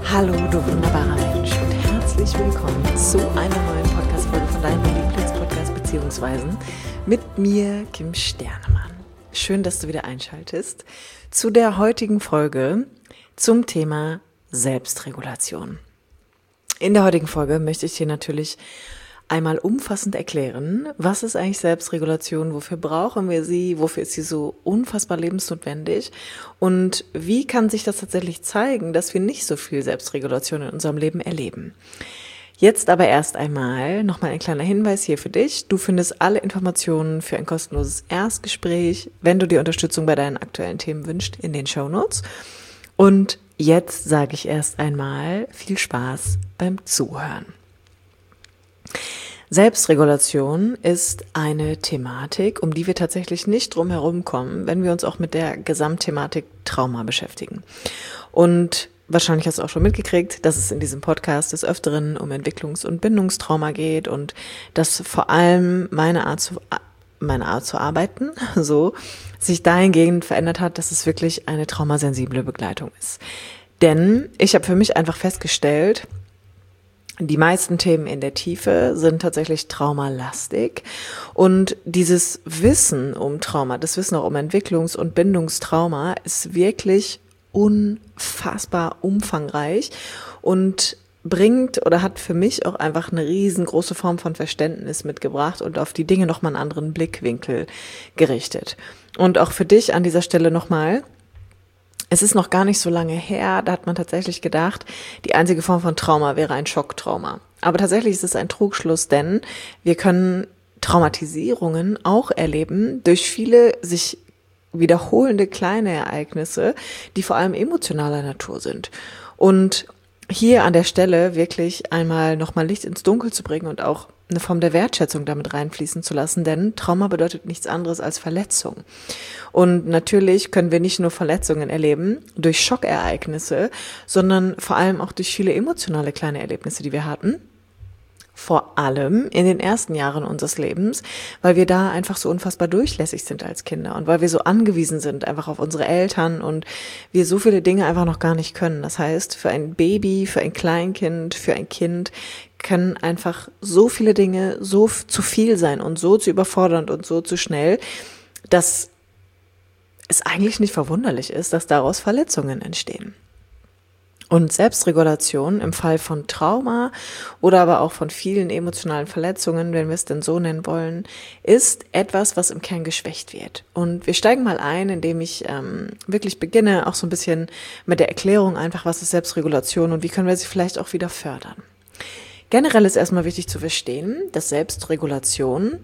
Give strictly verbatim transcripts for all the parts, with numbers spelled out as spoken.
Hallo, du wunderbarer Mensch und herzlich willkommen zu einer neuen Podcast-Folge von deinem Lieblingspodcast Beziehungsweisen mit mir, Kim Sternemann. Schön, dass du wieder einschaltest zu der heutigen Folge zum Thema Selbstregulation. In der heutigen Folge möchte ich dir natürlich einmal umfassend erklären, was ist eigentlich Selbstregulation, wofür brauchen wir sie, wofür ist sie so unfassbar lebensnotwendig und wie kann sich das tatsächlich zeigen, dass wir nicht so viel Selbstregulation in unserem Leben erleben. Jetzt aber erst einmal nochmal ein kleiner Hinweis hier für dich. Du findest alle Informationen für ein kostenloses Erstgespräch, wenn du dir Unterstützung bei deinen aktuellen Themen wünschst, in den Shownotes. Und jetzt sage ich erst einmal viel Spaß beim Zuhören. Selbstregulation ist eine Thematik, um die wir tatsächlich nicht drum herum kommen, wenn wir uns auch mit der Gesamtthematik Trauma beschäftigen. Und wahrscheinlich hast du auch schon mitgekriegt, dass es in diesem Podcast des Öfteren um Entwicklungs- und Bindungstrauma geht und dass vor allem meine Art zu, meine Art zu arbeiten so sich dahingehend verändert hat, dass es wirklich eine traumasensible Begleitung ist. Denn ich habe für mich einfach festgestellt, die meisten Themen in der Tiefe sind tatsächlich traumalastig und dieses Wissen um Trauma, das Wissen auch um Entwicklungs- und Bindungstrauma ist wirklich unfassbar umfangreich und bringt oder hat für mich auch einfach eine riesengroße Form von Verständnis mitgebracht und auf die Dinge nochmal einen anderen Blickwinkel gerichtet. Und auch für dich an dieser Stelle nochmal: Es ist noch gar nicht so lange her, da hat man tatsächlich gedacht, die einzige Form von Trauma wäre ein Schocktrauma. Aber tatsächlich ist es ein Trugschluss, denn wir können Traumatisierungen auch erleben durch viele sich wiederholende kleine Ereignisse, die vor allem emotionaler Natur sind. Und hier an der Stelle wirklich einmal nochmal Licht ins Dunkel zu bringen und auch eine Form der Wertschätzung damit reinfließen zu lassen, denn Trauma bedeutet nichts anderes als Verletzung. Und natürlich können wir nicht nur Verletzungen erleben durch Schockereignisse, sondern vor allem auch durch viele emotionale kleine Erlebnisse, die wir hatten. Vor allem in den ersten Jahren unseres Lebens, weil wir da einfach so unfassbar durchlässig sind als Kinder und weil wir so angewiesen sind einfach auf unsere Eltern und wir so viele Dinge einfach noch gar nicht können. Das heißt, für ein Baby, für ein Kleinkind, für ein Kind können einfach so viele Dinge so zu viel sein und so zu überfordernd und so zu schnell, dass es eigentlich nicht verwunderlich ist, dass daraus Verletzungen entstehen. Und Selbstregulation im Fall von Trauma oder aber auch von vielen emotionalen Verletzungen, wenn wir es denn so nennen wollen, ist etwas, was im Kern geschwächt wird. Und wir steigen mal ein, indem ich ähm, wirklich beginne, auch so ein bisschen mit der Erklärung einfach, was ist Selbstregulation und wie können wir sie vielleicht auch wieder fördern. Generell ist erstmal wichtig zu verstehen, dass Selbstregulation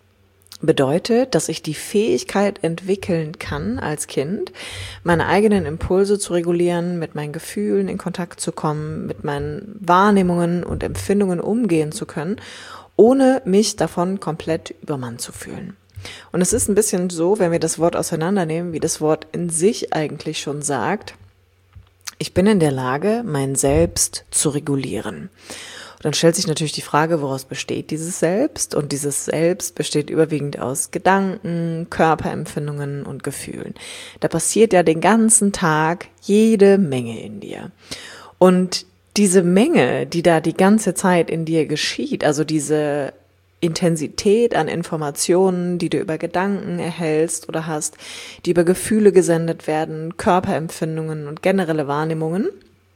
bedeutet, dass ich die Fähigkeit entwickeln kann als Kind, meine eigenen Impulse zu regulieren, mit meinen Gefühlen in Kontakt zu kommen, mit meinen Wahrnehmungen und Empfindungen umgehen zu können, ohne mich davon komplett übermannt zu fühlen. Und es ist ein bisschen so, wenn wir das Wort auseinandernehmen, wie das Wort in sich eigentlich schon sagt: Ich bin in der Lage, mein Selbst zu regulieren. Dann stellt sich natürlich die Frage, woraus besteht dieses Selbst? Und dieses Selbst besteht überwiegend aus Gedanken, Körperempfindungen und Gefühlen. Da passiert ja den ganzen Tag jede Menge in dir. Und diese Menge, die da die ganze Zeit in dir geschieht, also diese Intensität an Informationen, die du über Gedanken erhältst oder hast, die über Gefühle gesendet werden, Körperempfindungen und generelle Wahrnehmungen,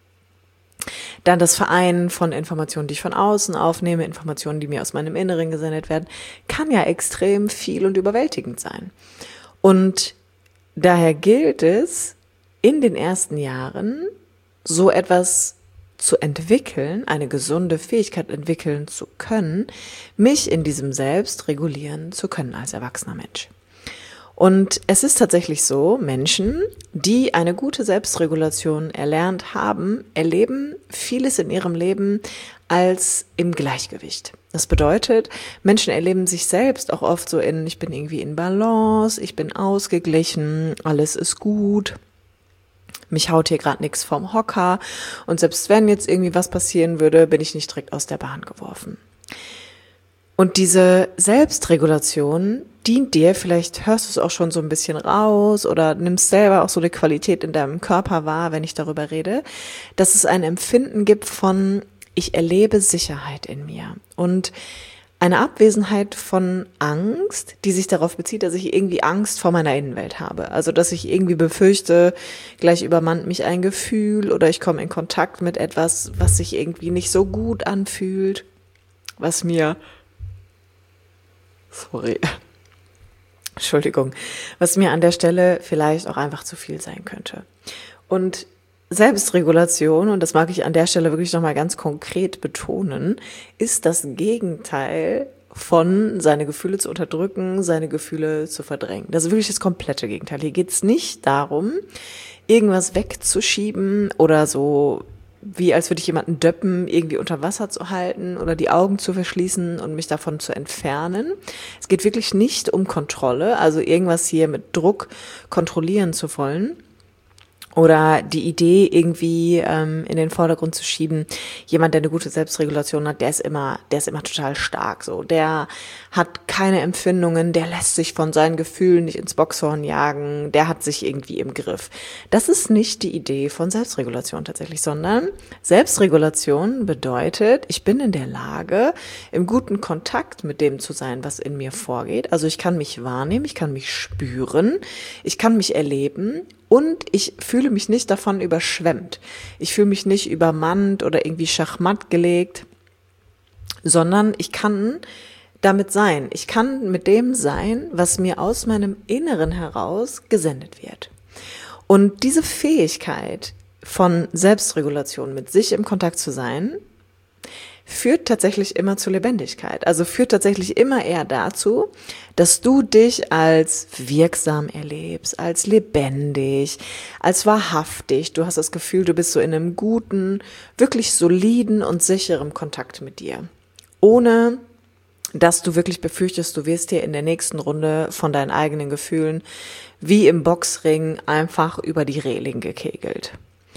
dann das Vereinen von Informationen, die ich von außen aufnehme, Informationen, die mir aus meinem Inneren gesendet werden, kann ja extrem viel und überwältigend sein. Und daher gilt es, in den ersten Jahren so etwas zu entwickeln, eine gesunde Fähigkeit entwickeln zu können, mich in diesem Selbst regulieren zu können als erwachsener Mensch. Und es ist tatsächlich so, Menschen, die eine gute Selbstregulation erlernt haben, erleben vieles in ihrem Leben als im Gleichgewicht. Das bedeutet, Menschen erleben sich selbst auch oft so in: Ich bin irgendwie in Balance, ich bin ausgeglichen, alles ist gut, mich haut hier gerade nichts vom Hocker und selbst wenn jetzt irgendwie was passieren würde, bin ich nicht direkt aus der Bahn geworfen. Und diese Selbstregulation, dient dir, vielleicht hörst du es auch schon so ein bisschen raus oder nimmst selber auch so eine Qualität in deinem Körper wahr, wenn ich darüber rede, dass es ein Empfinden gibt von, ich erlebe Sicherheit in mir und eine Abwesenheit von Angst, die sich darauf bezieht, dass ich irgendwie Angst vor meiner Innenwelt habe. Also, dass ich irgendwie befürchte, gleich übermannt mich ein Gefühl oder ich komme in Kontakt mit etwas, was sich irgendwie nicht so gut anfühlt, was mir, sorry, Entschuldigung, was mir an der Stelle vielleicht auch einfach zu viel sein könnte. Und Selbstregulation, und das mag ich an der Stelle wirklich nochmal ganz konkret betonen, ist das Gegenteil von seine Gefühle zu unterdrücken, seine Gefühle zu verdrängen. Das ist wirklich das komplette Gegenteil. Hier geht es nicht darum, irgendwas wegzuschieben oder so, wie als würde ich jemanden döppen, irgendwie unter Wasser zu halten oder die Augen zu verschließen und mich davon zu entfernen. Es geht wirklich nicht um Kontrolle, also irgendwas hier mit Druck kontrollieren zu wollen. Oder die Idee irgendwie ähm, in den Vordergrund zu schieben, jemand, der eine gute Selbstregulation hat, der ist immer, der ist immer total stark. So, der hat keine Empfindungen, der lässt sich von seinen Gefühlen nicht ins Boxhorn jagen, der hat sich irgendwie im Griff. Das ist nicht die Idee von Selbstregulation tatsächlich, sondern Selbstregulation bedeutet, ich bin in der Lage, im guten Kontakt mit dem zu sein, was in mir vorgeht. Also ich kann mich wahrnehmen, ich kann mich spüren, ich kann mich erleben. Und ich fühle mich nicht davon überschwemmt. Ich fühle mich nicht übermannt oder irgendwie schachmatt gelegt, sondern ich kann damit sein. Ich kann mit dem sein, was mir aus meinem Inneren heraus gesendet wird. Und diese Fähigkeit von Selbstregulation, mit sich im Kontakt zu sein, führt tatsächlich immer zu Lebendigkeit. Also führt tatsächlich immer eher dazu, dass du dich als wirksam erlebst, als lebendig, als wahrhaftig. Du hast das Gefühl, du bist so in einem guten, wirklich soliden und sicheren Kontakt mit dir. Ohne, dass du wirklich befürchtest, du wirst dir in der nächsten Runde von deinen eigenen Gefühlen wie im Boxring einfach über die Reling gekegelt.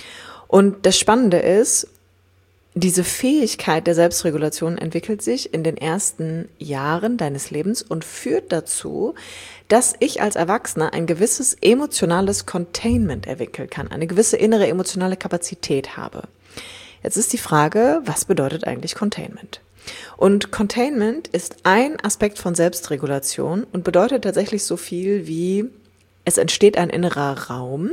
Und das Spannende ist, diese Fähigkeit der Selbstregulation entwickelt sich in den ersten Jahren deines Lebens und führt dazu, dass ich als Erwachsener ein gewisses emotionales Containment entwickeln kann, eine gewisse innere emotionale Kapazität habe. Jetzt ist die Frage, was bedeutet eigentlich Containment? Und Containment ist ein Aspekt von Selbstregulation und bedeutet tatsächlich so viel wie, es entsteht ein innerer Raum.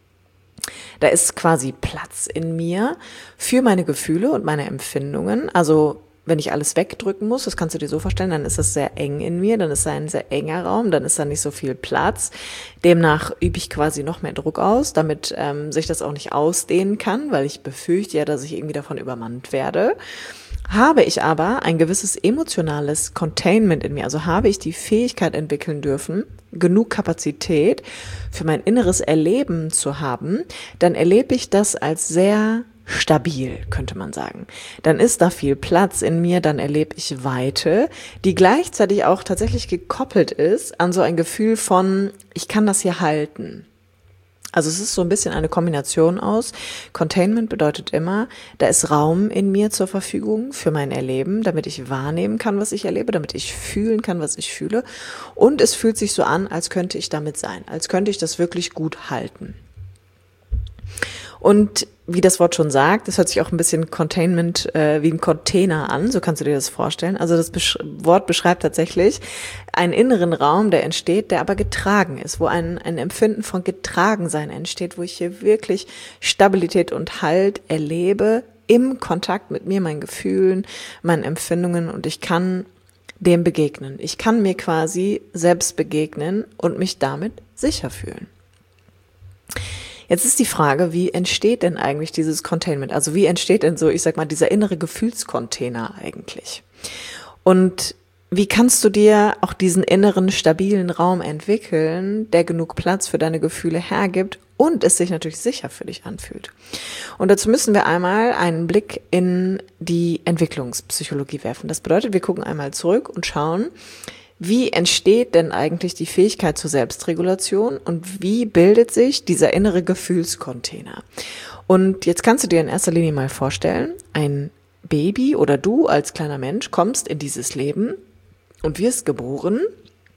Da ist quasi Platz in mir für meine Gefühle und meine Empfindungen. Also wenn ich alles wegdrücken muss, das kannst du dir so vorstellen, dann ist das sehr eng in mir, dann ist da ein sehr enger Raum, dann ist da nicht so viel Platz. Demnach übe ich quasi noch mehr Druck aus, damit ähm, sich das auch nicht ausdehnen kann, weil ich befürchte ja, dass ich irgendwie davon übermannt werde. Habe ich aber ein gewisses emotionales Containment in mir, also habe ich die Fähigkeit entwickeln dürfen, genug Kapazität für mein inneres Erleben zu haben, dann erlebe ich das als sehr stabil, könnte man sagen. Dann ist da viel Platz in mir, dann erlebe ich Weite, die gleichzeitig auch tatsächlich gekoppelt ist an so ein Gefühl von, ich kann das hier halten. Also es ist so ein bisschen eine Kombination aus. Containment bedeutet immer, da ist Raum in mir zur Verfügung für mein Erleben, damit ich wahrnehmen kann, was ich erlebe, damit ich fühlen kann, was ich fühle. Und es fühlt sich so an, als könnte ich damit sein, als könnte ich das wirklich gut halten. Und wie das Wort schon sagt, das hört sich auch ein bisschen Containment äh, wie ein Container an, so kannst du dir das vorstellen. Also das Besch- Wort beschreibt tatsächlich einen inneren Raum, der entsteht, der aber getragen ist, wo ein, ein Empfinden von Getragensein entsteht, wo ich hier wirklich Stabilität und Halt erlebe im Kontakt mit mir, meinen Gefühlen, meinen Empfindungen, und ich kann dem begegnen. Ich kann mir quasi selbst begegnen und mich damit sicher fühlen. Jetzt ist die Frage, wie entsteht denn eigentlich dieses Containment? Also wie entsteht denn so, ich sag mal, dieser innere Gefühlscontainer eigentlich? Und wie kannst du dir auch diesen inneren, stabilen Raum entwickeln, der genug Platz für deine Gefühle hergibt und es sich natürlich sicher für dich anfühlt? Und dazu müssen wir einmal einen Blick in die Entwicklungspsychologie werfen. Das bedeutet, wir gucken einmal zurück und schauen, wie entsteht denn eigentlich die Fähigkeit zur Selbstregulation und wie bildet sich dieser innere Gefühlscontainer? Und jetzt kannst du dir in erster Linie mal vorstellen, ein Baby oder du als kleiner Mensch kommst in dieses Leben und wirst geboren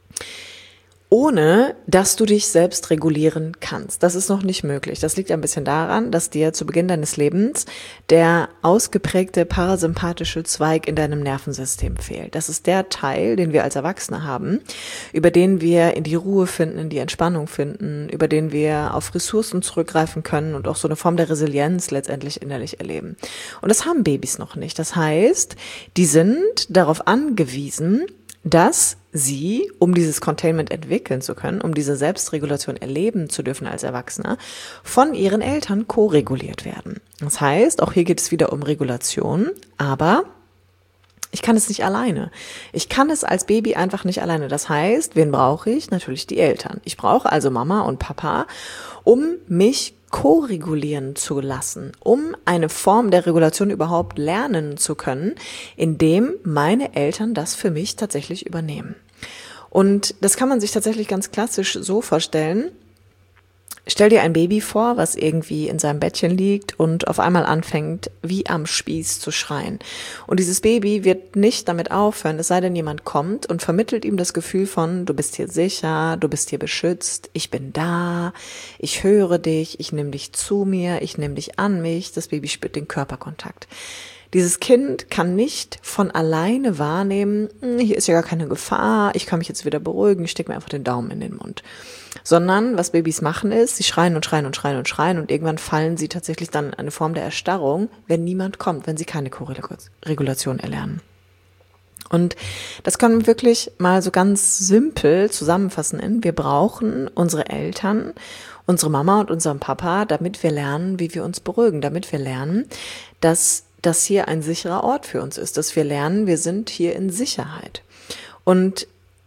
ohne dass du dich selbst regulieren kannst. Das ist noch nicht möglich. Das liegt ein bisschen daran, dass dir zu Beginn deines Lebens der ausgeprägte parasympathische Zweig in deinem Nervensystem fehlt. Das ist der Teil, den wir als Erwachsene haben, über den wir in die Ruhe finden, in die Entspannung finden, über den wir auf Ressourcen zurückgreifen können und auch so eine Form der Resilienz letztendlich innerlich erleben. Und das haben Babys noch nicht. Das heißt, die sind darauf angewiesen, dass sie, um dieses Containment entwickeln zu können, um diese Selbstregulation erleben zu dürfen als Erwachsener, von ihren Eltern ko-reguliert werden. Das heißt, auch hier geht es wieder um Regulation, aber ich kann es nicht alleine. Ich kann es als Baby einfach nicht alleine. Das heißt, wen brauche ich? Natürlich die Eltern. Ich brauche also Mama und Papa, um mich ko-regulieren zu lassen, um eine Form der Regulation überhaupt lernen zu können, indem meine Eltern das für mich tatsächlich übernehmen. Und das kann man sich tatsächlich ganz klassisch so vorstellen. Stell dir ein Baby vor, was irgendwie in seinem Bettchen liegt und auf einmal anfängt, wie am Spieß zu schreien. Und dieses Baby wird nicht damit aufhören, es sei denn, jemand kommt und vermittelt ihm das Gefühl von, du bist hier sicher, du bist hier beschützt, ich bin da, ich höre dich, ich nehme dich zu mir, ich nehme dich an mich. Das Baby spürt den Körperkontakt. Dieses Kind kann nicht von alleine wahrnehmen, hier ist ja gar keine Gefahr, ich kann mich jetzt wieder beruhigen, ich stecke mir einfach den Daumen in den Mund. Sondern was Babys machen ist, sie schreien und schreien und schreien und schreien und irgendwann fallen sie tatsächlich dann in eine Form der Erstarrung, wenn niemand kommt, wenn sie keine Ko-Regulation erlernen. Und das können wir wirklich mal so ganz simpel zusammenfassen in, wir brauchen unsere Eltern, unsere Mama und unseren Papa, damit wir lernen, wie wir uns beruhigen, damit wir lernen, dass das hier ein sicherer Ort für uns ist, dass wir lernen, wir sind hier in Sicherheit. Und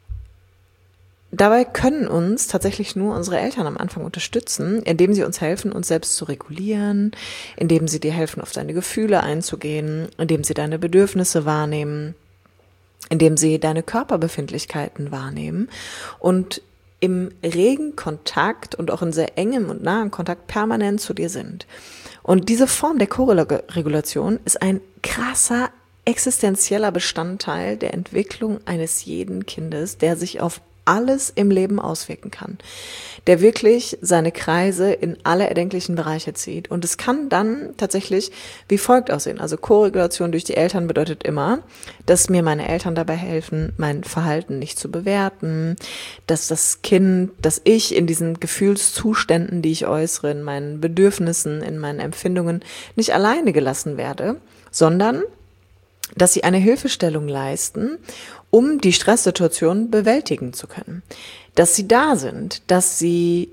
dabei können uns tatsächlich nur unsere Eltern am Anfang unterstützen, indem sie uns helfen, uns selbst zu regulieren, indem sie dir helfen, auf deine Gefühle einzugehen, indem sie deine Bedürfnisse wahrnehmen, indem sie deine Körperbefindlichkeiten wahrnehmen und im regen Kontakt und auch in sehr engem und nahen Kontakt permanent zu dir sind. Und diese Form der Ko-Regulation ist ein krasser, existenzieller Bestandteil der Entwicklung eines jeden Kindes, der sich auf alles im Leben auswirken kann, der wirklich seine Kreise in alle erdenklichen Bereiche zieht. Und es kann dann tatsächlich wie folgt aussehen. Also Ko-Regulation durch die Eltern bedeutet immer, dass mir meine Eltern dabei helfen, mein Verhalten nicht zu bewerten, dass das Kind, dass ich in diesen Gefühlszuständen, die ich äußere, in meinen Bedürfnissen, in meinen Empfindungen nicht alleine gelassen werde, sondern dass sie eine Hilfestellung leisten, um die Stresssituation bewältigen zu können. Dass sie da sind, dass sie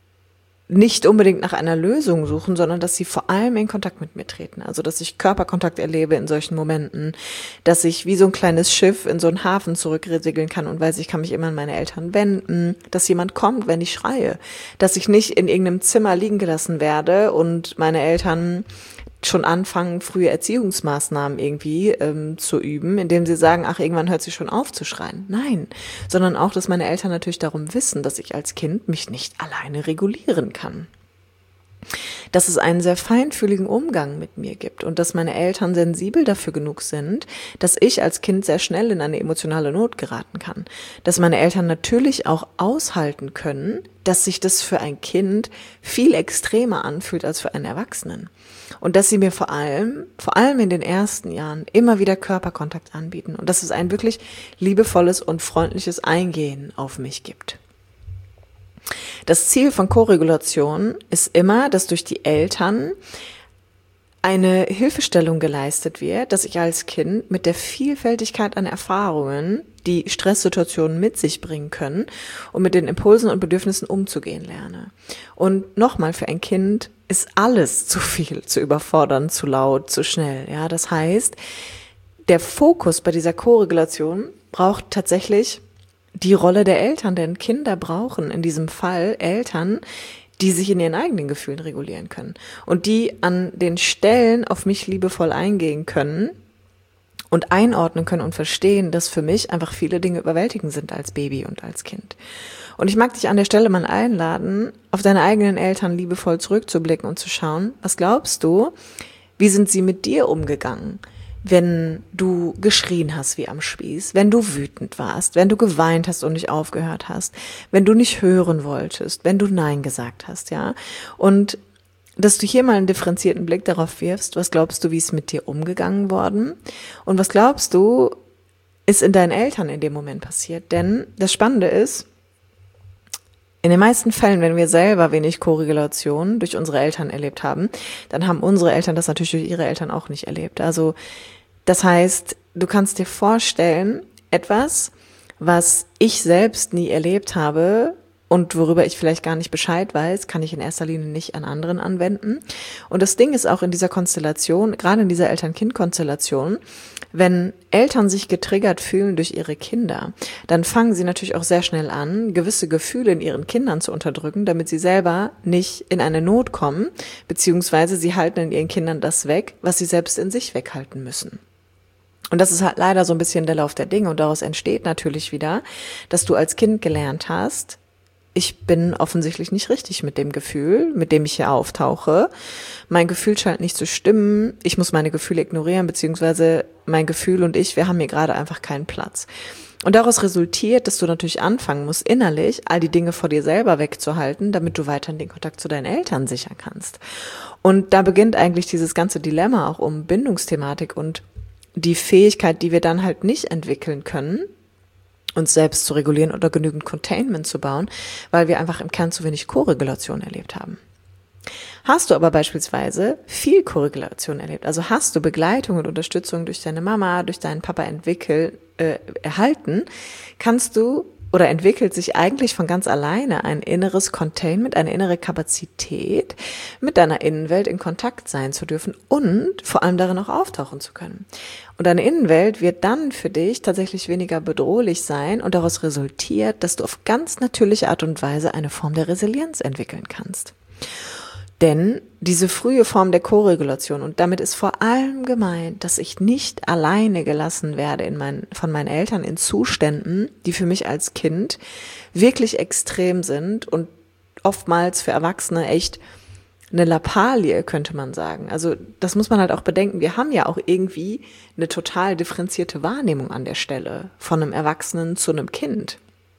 nicht unbedingt nach einer Lösung suchen, sondern dass sie vor allem in Kontakt mit mir treten. Also, dass ich Körperkontakt erlebe in solchen Momenten, dass ich wie so ein kleines Schiff in so einen Hafen zurücksegeln kann und weiß, ich kann mich immer an meine Eltern wenden, dass jemand kommt, wenn ich schreie, dass ich nicht in irgendeinem Zimmer liegen gelassen werde und meine Eltern schon anfangen, frühe Erziehungsmaßnahmen irgendwie ähm, zu üben, indem sie sagen, ach, irgendwann hört sie schon auf zu schreien. Nein, sondern auch, dass meine Eltern natürlich darum wissen, dass ich als Kind mich nicht alleine regulieren kann. Dass es einen sehr feinfühligen Umgang mit mir gibt und dass meine Eltern sensibel dafür genug sind, dass ich als Kind sehr schnell in eine emotionale Not geraten kann. Dass meine Eltern natürlich auch aushalten können, dass sich das für ein Kind viel extremer anfühlt als für einen Erwachsenen. Und dass sie mir vor allem, vor allem in den ersten Jahren, immer wieder Körperkontakt anbieten und dass es ein wirklich liebevolles und freundliches Eingehen auf mich gibt. Das Ziel von Ko-Regulation ist immer, dass durch die Eltern eine Hilfestellung geleistet wird, dass ich als Kind mit der Vielfältigkeit an Erfahrungen, die Stresssituationen mit sich bringen können, und mit den Impulsen und Bedürfnissen umzugehen lerne. Und nochmal, für ein Kind ist alles zu viel, zu überfordern, zu laut, zu schnell. Ja, das heißt, der Fokus bei dieser Ko-Regulation braucht tatsächlich die Rolle der Eltern, denn Kinder brauchen in diesem Fall Eltern, die sich in ihren eigenen Gefühlen regulieren können und die an den Stellen auf mich liebevoll eingehen können und einordnen können und verstehen, dass für mich einfach viele Dinge überwältigend sind als Baby und als Kind. Und ich mag dich an der Stelle mal einladen, auf deine eigenen Eltern liebevoll zurückzublicken und zu schauen, was glaubst du, wie sind sie mit dir umgegangen? wenn du geschrien hast wie am Spieß, wenn du wütend warst, wenn du geweint hast und nicht aufgehört hast, wenn du nicht hören wolltest, wenn du Nein gesagt hast, ja. Und dass du hier mal einen differenzierten Blick darauf wirfst, was glaubst du, wie es mit dir umgegangen worden? Und was glaubst du, ist in deinen Eltern in dem Moment passiert? Denn das Spannende ist, in den meisten Fällen, wenn wir selber wenig Korrelation durch unsere Eltern erlebt haben, dann haben unsere Eltern das natürlich durch ihre Eltern auch nicht erlebt. Also das heißt, du kannst dir vorstellen, etwas, was ich selbst nie erlebt habe und worüber ich vielleicht gar nicht Bescheid weiß, kann ich in erster Linie nicht an anderen anwenden. Und das Ding ist auch in dieser Konstellation, gerade in dieser Eltern-Kind-Konstellation, wenn Eltern sich getriggert fühlen durch ihre Kinder, dann fangen sie natürlich auch sehr schnell an, gewisse Gefühle in ihren Kindern zu unterdrücken, damit sie selber nicht in eine Not kommen, beziehungsweise sie halten in ihren Kindern das weg, was sie selbst in sich weghalten müssen. Und das ist halt leider so ein bisschen der Lauf der Dinge und daraus entsteht natürlich wieder, dass du als Kind gelernt hast, ich bin offensichtlich nicht richtig mit dem Gefühl, mit dem ich hier auftauche. Mein Gefühl scheint nicht zu stimmen. Ich muss meine Gefühle ignorieren, beziehungsweise mein Gefühl und ich, wir haben hier gerade einfach keinen Platz. Und daraus resultiert, dass du natürlich anfangen musst, innerlich all die Dinge vor dir selber wegzuhalten, damit du weiterhin den Kontakt zu deinen Eltern sichern kannst. Und da beginnt eigentlich dieses ganze Dilemma auch um Bindungsthematik und die Fähigkeit, die wir dann halt nicht entwickeln können, uns selbst zu regulieren oder genügend Containment zu bauen, weil wir einfach im Kern zu wenig Koregulation erlebt haben. Hast du aber beispielsweise viel Koregulation erlebt, also hast du Begleitung und Unterstützung durch deine Mama, durch deinen Papa entwickelt, äh, erhalten, kannst du oder entwickelt sich eigentlich von ganz alleine ein inneres Containment, eine innere Kapazität, mit deiner Innenwelt in Kontakt sein zu dürfen und vor allem darin auch auftauchen zu können. Und deine Innenwelt wird dann für dich tatsächlich weniger bedrohlich sein und daraus resultiert, dass du auf ganz natürliche Art und Weise eine Form der Resilienz entwickeln kannst. Denn diese frühe Form der Koregulation, und damit ist vor allem gemeint, dass ich nicht alleine gelassen werde in mein, von meinen Eltern in Zuständen, die für mich als Kind wirklich extrem sind und oftmals für Erwachsene echt eine Lappalie, könnte man sagen. Also das muss man halt auch bedenken. Wir haben ja auch irgendwie eine total differenzierte Wahrnehmung an der Stelle von einem Erwachsenen zu einem Kind.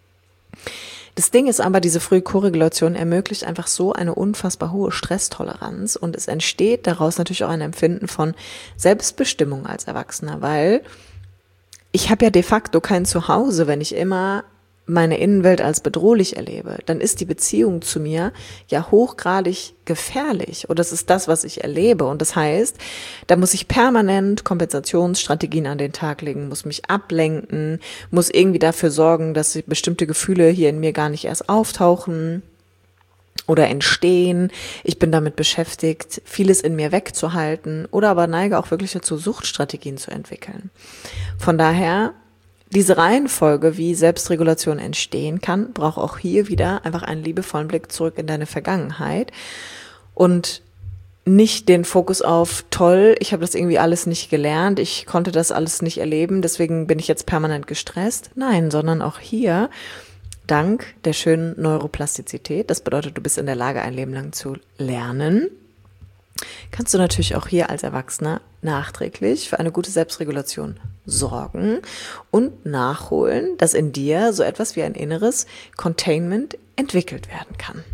Das Ding ist aber, diese frühe Koregulation ermöglicht einfach so eine unfassbar hohe Stresstoleranz und es entsteht daraus natürlich auch ein Empfinden von Selbstbestimmung als Erwachsener, weil ich habe ja de facto kein Zuhause, wenn ich immer meine Innenwelt als bedrohlich erlebe, dann ist die Beziehung zu mir ja hochgradig gefährlich oder das ist das, was ich erlebe und das heißt, da muss ich permanent Kompensationsstrategien an den Tag legen, muss mich ablenken, muss irgendwie dafür sorgen, dass bestimmte Gefühle hier in mir gar nicht erst auftauchen oder entstehen. Ich bin damit beschäftigt, vieles in mir wegzuhalten oder aber neige auch wirklich dazu, Suchtstrategien zu entwickeln. Von daher diese Reihenfolge, wie Selbstregulation entstehen kann, braucht auch hier wieder einfach einen liebevollen Blick zurück in deine Vergangenheit und nicht den Fokus auf, toll, ich habe das irgendwie alles nicht gelernt, ich konnte das alles nicht erleben, deswegen bin ich jetzt permanent gestresst. Nein, sondern auch hier, dank der schönen Neuroplastizität, das bedeutet, du bist in der Lage, ein Leben lang zu lernen, kannst du natürlich auch hier als Erwachsener nachträglich für eine gute Selbstregulation sorgen und nachholen, dass in dir so etwas wie ein inneres Containment entwickelt werden kann.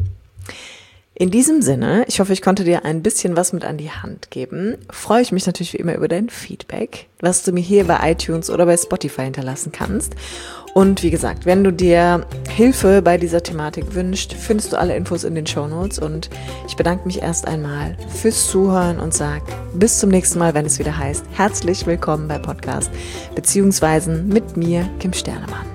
In diesem Sinne, ich hoffe, ich konnte dir ein bisschen was mit an die Hand geben. Freue ich mich natürlich wie immer über dein Feedback, was du mir hier bei iTunes oder bei Spotify hinterlassen kannst. Und wie gesagt, wenn du dir Hilfe bei dieser Thematik wünschst, findest du alle Infos in den Shownotes. Und ich bedanke mich erst einmal fürs Zuhören und sage bis zum nächsten Mal, wenn es wieder heißt, herzlich willkommen bei Podcast, beziehungsweise mit mir, Kim Sternemann.